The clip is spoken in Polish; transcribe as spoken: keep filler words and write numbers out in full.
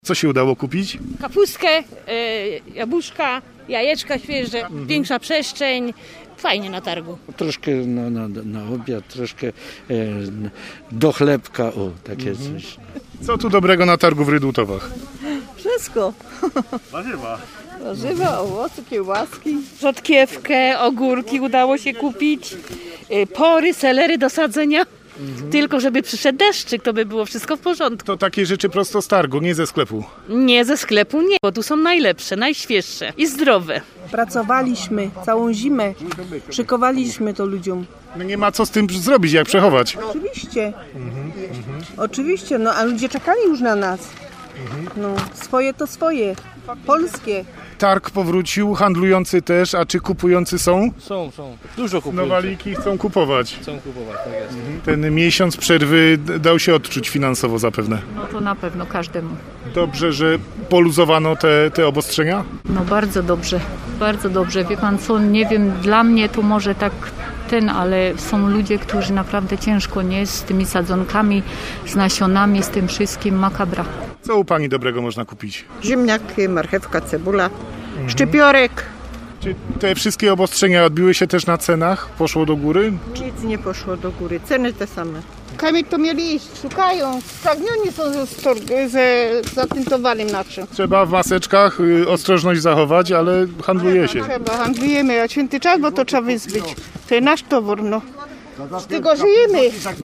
Co się udało kupić? Kapustkę, e, jabłuszka, jajeczka świeże, mhm. większa przestrzeń. Fajnie na targu. Troszkę na, na, na obiad, troszkę e, do chlebka, o, takie mhm. coś. Co tu dobrego na targu w Rydutowach? Wszystko. Warzywa. Warzywa, owoce, kiełbaski. Rzodkiewkę, ogórki udało się kupić, e, pory, selery do sadzenia. Mhm. Tylko żeby przyszedł deszczyk, to by było wszystko w porządku. To takie rzeczy prosto z targu, nie ze sklepu. Nie, ze sklepu nie, bo tu są najlepsze, najświeższe i zdrowe. Pracowaliśmy całą zimę, szykowaliśmy to ludziom. No nie ma co z tym zrobić, jak przechować. Oczywiście, mhm. oczywiście, no a ludzie czekali już na nas. No, swoje to swoje, polskie. Targ powrócił, handlujący też, a czy kupujący są? Są, są. Dużo kupujących. Nowaliki chcą kupować. Chcą kupować, tak jest. Ten miesiąc przerwy dał się odczuć finansowo zapewne. No to na pewno każdemu. Dobrze, że poluzowano te, te obostrzenia? No bardzo dobrze, bardzo dobrze. Wie pan co, nie wiem, dla mnie to może tak ten, ale są ludzie, którzy naprawdę ciężko nie z tymi sadzonkami, z nasionami, z tym wszystkim, makabra. Co u pani dobrego można kupić? Ziemniaki, marchewka, cebula, mhm. szczypiorek. Czy te wszystkie obostrzenia odbiły się też na cenach? Poszło do góry? Nic nie poszło do góry, ceny te same. Kami to mieli iść, szukają, spragnioni są ze, stor- ze, za tym towarem naszym. Trzeba w maseczkach y, ostrożność zachować, ale handluje się. Trzeba, handlujemy, a święty czas, bo to trzeba wyzbyć. To jest nasz towar, no. Z tego żyjemy.